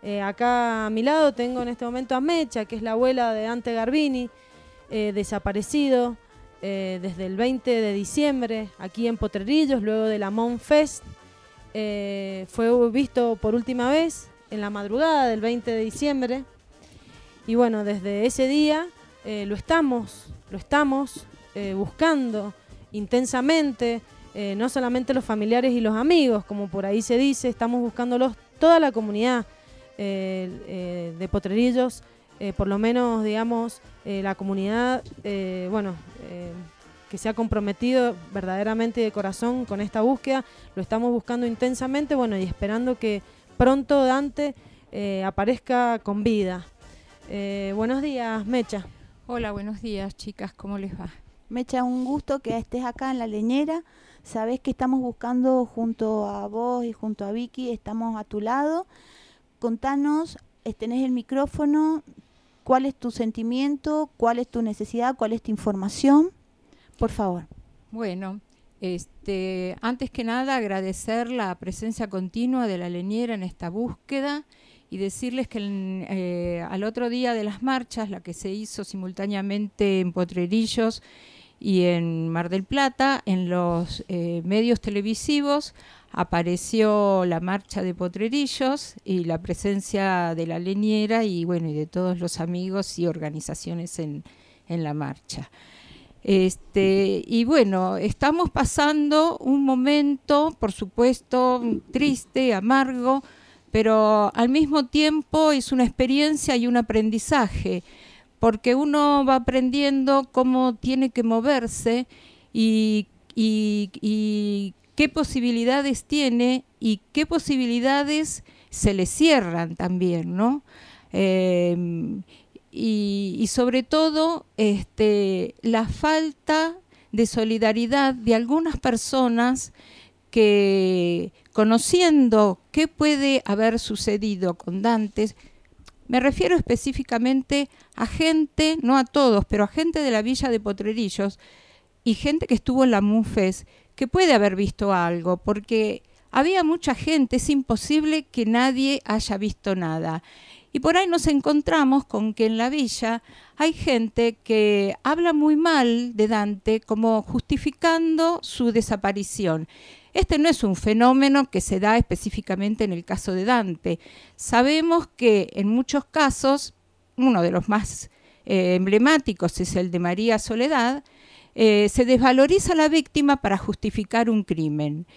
Acá a mi lado tengo en este momento a Mecha, que es la abuela de Dante Garbini, desaparecido desde el 20 de diciembre aquí en Potrerillos, luego de la Monfest. Fue visto por última vez en la madrugada del 20 de diciembre. Y bueno, desde ese día lo estamos buscando intensamente, no solamente los familiares y los amigos, como por ahí se dice, estamos buscándolos toda la comunidad de Potrerillos, por lo menos, digamos, la comunidad, que se ha comprometido verdaderamente de corazón con esta búsqueda. Lo estamos buscando intensamente, bueno, y esperando que pronto Dante aparezca con vida. Buenos días, Mecha. Hola, buenos días, chicas, ¿cómo les va? Mecha, un gusto que estés acá en La Leñera. Sabés que estamos buscando junto a vos y junto a Vicky, estamos a tu lado. Contanos, tenés el micrófono, cuál es tu sentimiento, cuál es tu necesidad, cuál es tu información, por favor. Bueno, antes que nada agradecer la presencia continua de La Leñera en esta búsqueda y decirles que al otro día de las marchas, la que se hizo simultáneamente en Potrerillos y en Mar del Plata, en los medios televisivos apareció la marcha de Potrerillos y la presencia de La Leñera y bueno, y de todos los amigos y organizaciones en la marcha. Y bueno, estamos pasando un momento, por supuesto, triste, amargo, pero al mismo tiempo es una experiencia y un aprendizaje, porque uno va aprendiendo cómo tiene que moverse y qué posibilidades tiene y qué posibilidades se le cierran también, ¿no? Y sobre todo la falta de solidaridad de algunas personas que, conociendo qué puede haber sucedido con Dante, me refiero específicamente a gente, no a todos, pero a gente de la villa de Potrerillos y gente que estuvo en la Monfest, que puede haber visto algo, porque había mucha gente, es imposible que nadie haya visto nada. Y por ahí nos encontramos con que en la villa hay gente que habla muy mal de Dante, como justificando su desaparición. Este no es un fenómeno que se da específicamente en el caso de Dante. Sabemos que en muchos casos, uno de los más emblemáticos es el de María Soledad, se desvaloriza a la víctima para justificar un crimen.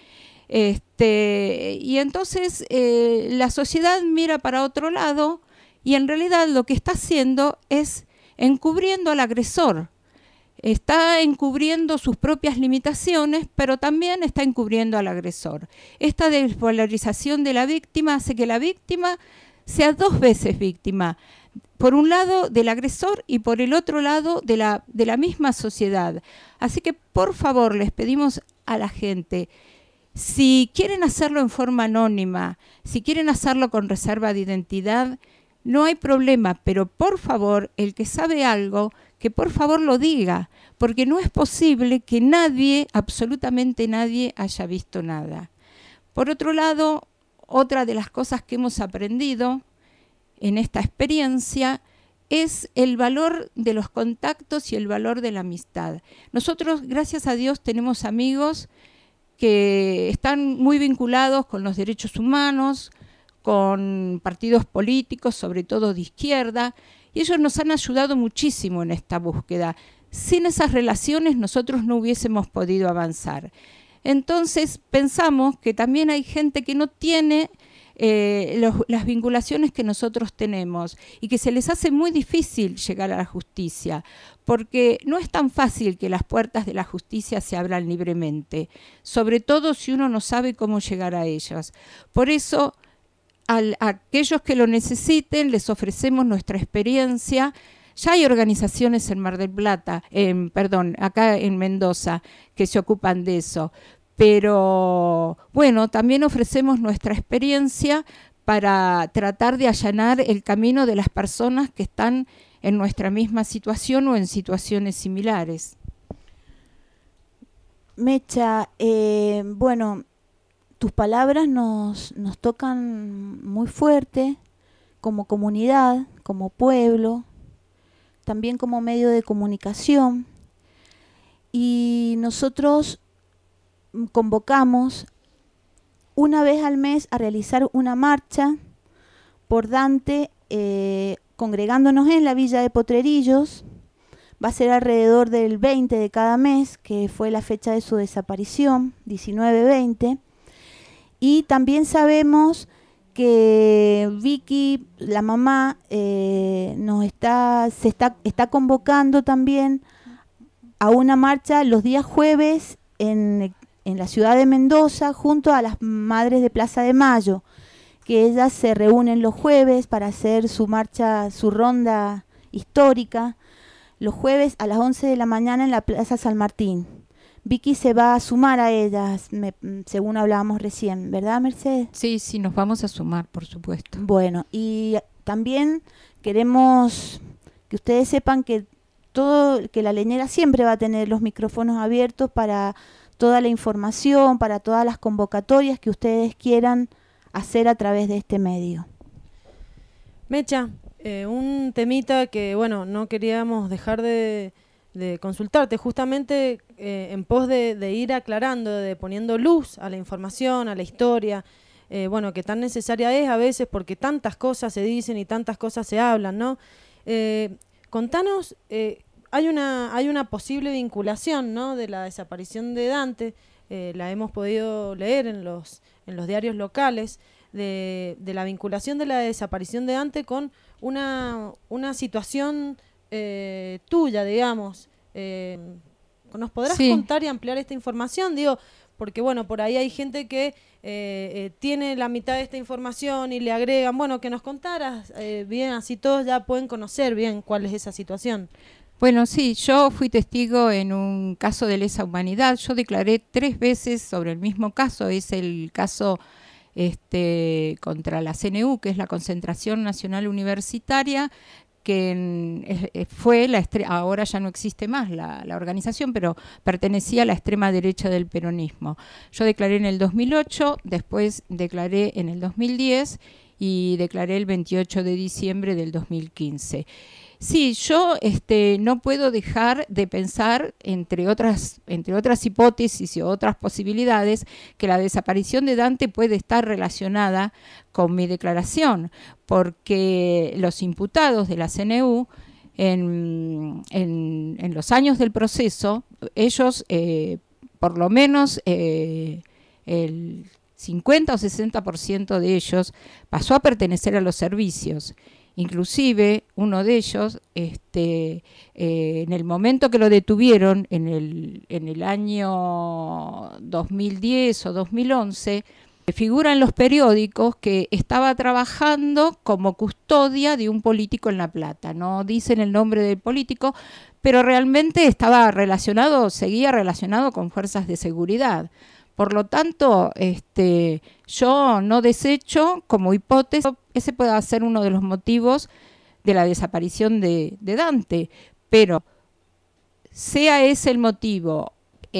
Y entonces la sociedad mira para otro lado y en realidad lo que está haciendo es encubriendo al agresor. Está encubriendo sus propias limitaciones, pero también está encubriendo al agresor. Esta desvalorización de la víctima hace que la víctima sea dos veces víctima. Por un lado del agresor y por el otro lado de la misma sociedad. Así que por favor les pedimos a la gente, si quieren hacerlo en forma anónima, si quieren hacerlo con reserva de identidad, no hay problema, pero por favor, el que sabe algo, que por favor lo diga, porque no es posible que nadie, absolutamente nadie, haya visto nada. Por otro lado, otra de las cosas que hemos aprendido en esta experiencia es el valor de los contactos y el valor de la amistad. Nosotros, gracias a Dios, tenemos amigos que están muy vinculados con los derechos humanos, con partidos políticos, sobre todo de izquierda, y ellos nos han ayudado muchísimo en esta búsqueda. Sin esas relaciones nosotros no hubiésemos podido avanzar. Entonces pensamos que también hay gente que no tiene las vinculaciones que nosotros tenemos y que se les hace muy difícil llegar a la justicia, porque no es tan fácil que las puertas de la justicia se abran libremente, sobre todo si uno no sabe cómo llegar a ellas. Por eso, a aquellos que lo necesiten, les ofrecemos nuestra experiencia. Ya hay organizaciones en Mar del Plata, acá en Mendoza, que se ocupan de eso. Pero bueno, también ofrecemos nuestra experiencia para tratar de allanar el camino de las personas que están en nuestra misma situación o en situaciones similares. Mecha, bueno, tus palabras nos tocan muy fuerte, como comunidad, como pueblo, también como medio de comunicación. Y nosotros convocamos una vez al mes a realizar una marcha por Dante, congregándonos en la villa de Potrerillos. Va a ser alrededor del 20 de cada mes, que fue la fecha de su desaparición, 19-20. Y también sabemos que Vicky, la mamá, está convocando también a una marcha los días jueves en la ciudad de Mendoza, junto a las madres de Plaza de Mayo, que ellas se reúnen los jueves para hacer su marcha, su ronda histórica, los jueves a las 11 de la mañana en la Plaza San Martín. Vicky se va a sumar a ellas, según hablábamos recién, ¿verdad, Mercedes? Sí, sí, nos vamos a sumar, por supuesto. Bueno, y también queremos que ustedes sepan que la leñera siempre va a tener los micrófonos abiertos para toda la información, para todas las convocatorias que ustedes quieran hacer a través de este medio. Mecha, un temita que, bueno, no queríamos dejar de consultarte, justamente en pos de ir aclarando, de poniendo luz a la información, a la historia, bueno, que tan necesaria es a veces porque tantas cosas se dicen y tantas cosas se hablan, ¿no? Contanos, hay una posible vinculación, ¿no?, de la desaparición de Dante, la hemos podido leer en los diarios locales, de la vinculación de la desaparición de Dante con una situación tuya, digamos. ¿Nos podrás contar y ampliar esta información? Digo, porque bueno, por ahí hay gente que tiene la mitad de esta información y le agregan, bueno, que nos contaras bien, así todos ya pueden conocer bien cuál es esa situación. Bueno, sí, yo fui testigo en un caso de lesa humanidad. Yo declaré 3 veces sobre el mismo caso. Es el caso contra la CNU, que es la Concentración Nacional Universitaria, que fue ahora ya no existe más la organización, pero pertenecía a la extrema derecha del peronismo. Yo declaré en el 2008, después declaré en el 2010 y declaré el 28 de diciembre del 2015. Sí, yo no puedo dejar de pensar, entre otras hipótesis y otras posibilidades, que la desaparición de Dante puede estar relacionada con mi declaración, porque los imputados de la CNU, en los años del proceso, ellos, por lo menos el 50 o 60% de ellos pasó a pertenecer a los servicios. Inclusive uno de ellos, en el momento que lo detuvieron, en el año 2010 o 2011, figura en los periódicos que estaba trabajando como custodia de un político en La Plata. No dicen el nombre del político, pero realmente seguía relacionado con fuerzas de seguridad. Por lo tanto, yo no desecho como hipótesis, ese puede ser uno de los motivos de la desaparición de Dante, pero sea ese el motivo,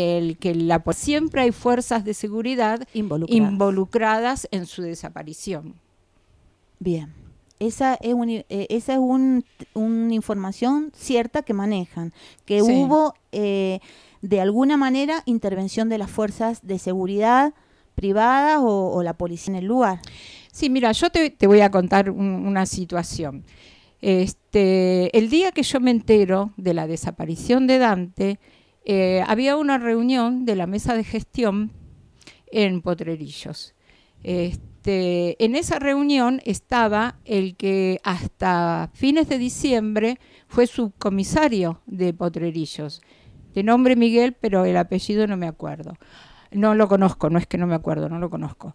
siempre hay fuerzas de seguridad involucradas en su desaparición. Bien, esa es una información cierta que manejan, que sí. Hubo de alguna manera intervención de las fuerzas de seguridad privadas o la policía en el lugar. Sí, mira, yo te voy a contar una situación. El día que yo me entero de la desaparición de Dante, había una reunión de la mesa de gestión en Potrerillos. En esa reunión estaba el que hasta fines de diciembre fue subcomisario de Potrerillos, de nombre Miguel, pero el apellido no me acuerdo. No lo conozco, no es que no me acuerdo, no lo conozco.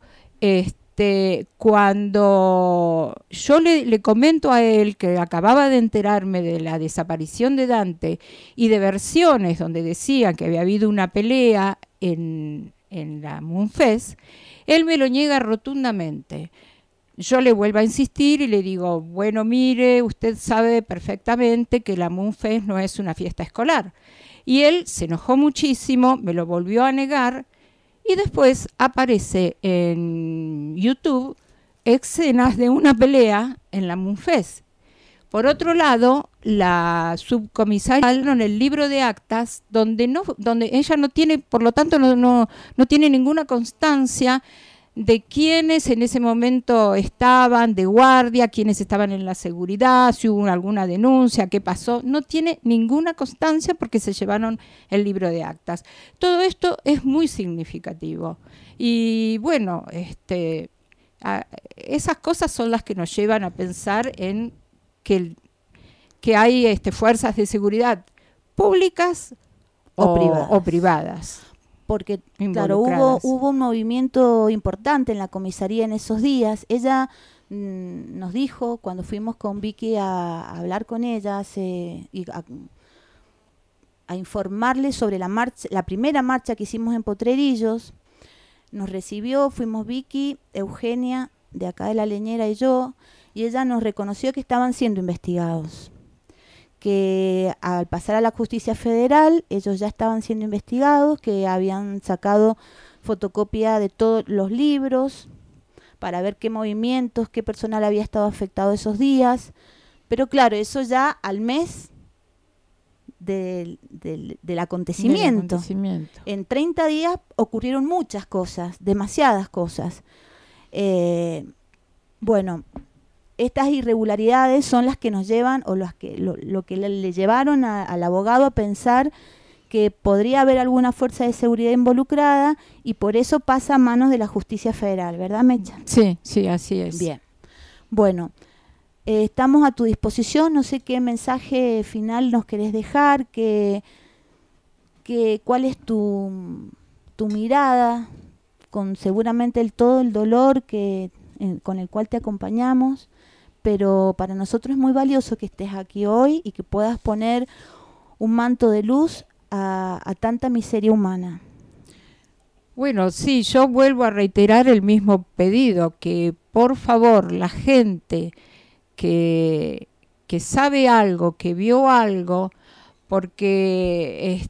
Cuando yo le comento a él que acababa de enterarme de la desaparición de Dante y de versiones donde decían que había habido una pelea en la Moonfest, él me lo niega rotundamente. Yo le vuelvo a insistir y le digo, bueno, mire, usted sabe perfectamente que la Moonfest no es una fiesta escolar. Y él se enojó muchísimo, me lo volvió a negar y después aparece en YouTube escenas de una pelea en la Munfes. Por otro lado, la subcomisaria en el libro de actas, donde ella no tiene, por lo tanto, no tiene ninguna constancia de quiénes en ese momento estaban de guardia, quiénes estaban en la seguridad, si hubo alguna denuncia, qué pasó. No tiene ninguna constancia porque se llevaron el libro de actas. Todo esto es muy significativo. Y bueno, esas cosas son las que nos llevan a pensar en que hay fuerzas de seguridad públicas o privadas. Porque, claro, hubo un movimiento importante en la comisaría en esos días. Ella nos dijo, cuando fuimos con Vicky a hablar con ella y a informarle sobre la primera marcha que hicimos en Potrerillos, nos recibió, fuimos Vicky, Eugenia, de acá de La Leñera, y yo, y ella nos reconoció que estaban siendo investigados. Que al pasar a la justicia federal, ellos ya estaban siendo investigados, que habían sacado fotocopia de todos los libros para ver qué movimientos, qué personal había estado afectado esos días. Pero claro, eso ya al mes del acontecimiento. En 30 días ocurrieron muchas cosas, demasiadas cosas. Bueno, estas irregularidades son las que nos llevan, o lo que le llevaron al abogado a pensar que podría haber alguna fuerza de seguridad involucrada, y por eso pasa a manos de la justicia federal, ¿verdad, Mecha? Sí, así es. Bien. Bueno, estamos a tu disposición. No sé qué mensaje final nos querés dejar, cuál es tu mirada, con seguramente todo el dolor con el cual te acompañamos. Pero para nosotros es muy valioso que estés aquí hoy y que puedas poner un manto de luz a tanta miseria humana. Bueno, sí, yo vuelvo a reiterar el mismo pedido, que por favor la gente que sabe algo, que vio algo, porque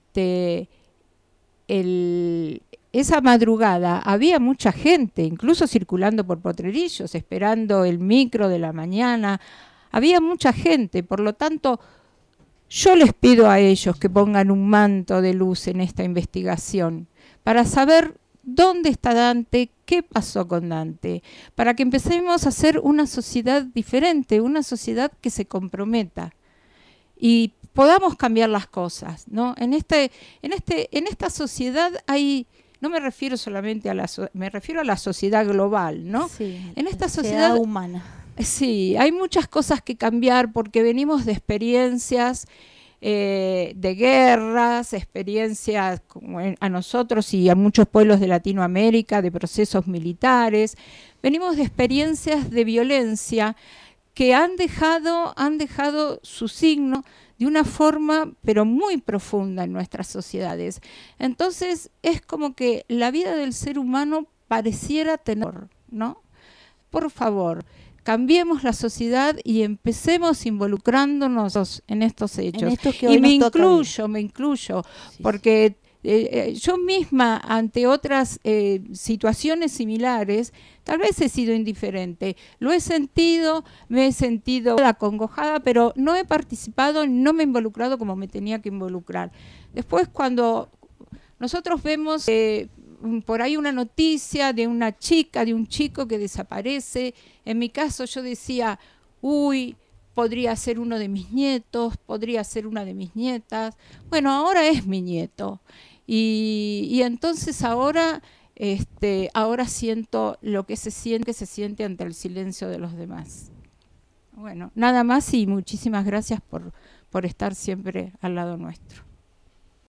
esa madrugada había mucha gente, incluso circulando por Potrerillos, esperando el micro de la mañana. Había mucha gente, por lo tanto, yo les pido a ellos que pongan un manto de luz en esta investigación para saber dónde está Dante, qué pasó con Dante, para que empecemos a hacer una sociedad diferente, una sociedad que se comprometa y podamos cambiar las cosas, ¿no? En esta sociedad hay... No me refiero solamente me refiero a la sociedad global, ¿no? Sí, en esta sociedad humana. Sí, hay muchas cosas que cambiar porque venimos de experiencias de guerras, experiencias como a nosotros y a muchos pueblos de Latinoamérica, de procesos militares. Venimos de experiencias de violencia que han dejado su signo de una forma pero muy profunda en nuestras sociedades. Entonces es como que la vida del ser humano pareciera tener, ¿no? Por favor, cambiemos la sociedad y empecemos involucrándonos en estos hechos. Y me incluyo, sí, porque yo misma ante otras situaciones similares tal vez he sido indiferente, lo he sentido, me he sentido acongojada, pero no he participado, no me he involucrado como me tenía que involucrar. Después, cuando nosotros vemos por ahí una noticia de una chica, de un chico que desaparece, en mi caso yo decía, podría ser uno de mis nietos, podría ser una de mis nietas. Bueno, ahora es mi nieto. Y entonces ahora siento lo que se siente ante el silencio de los demás. Bueno, nada más y muchísimas gracias por estar siempre al lado nuestro.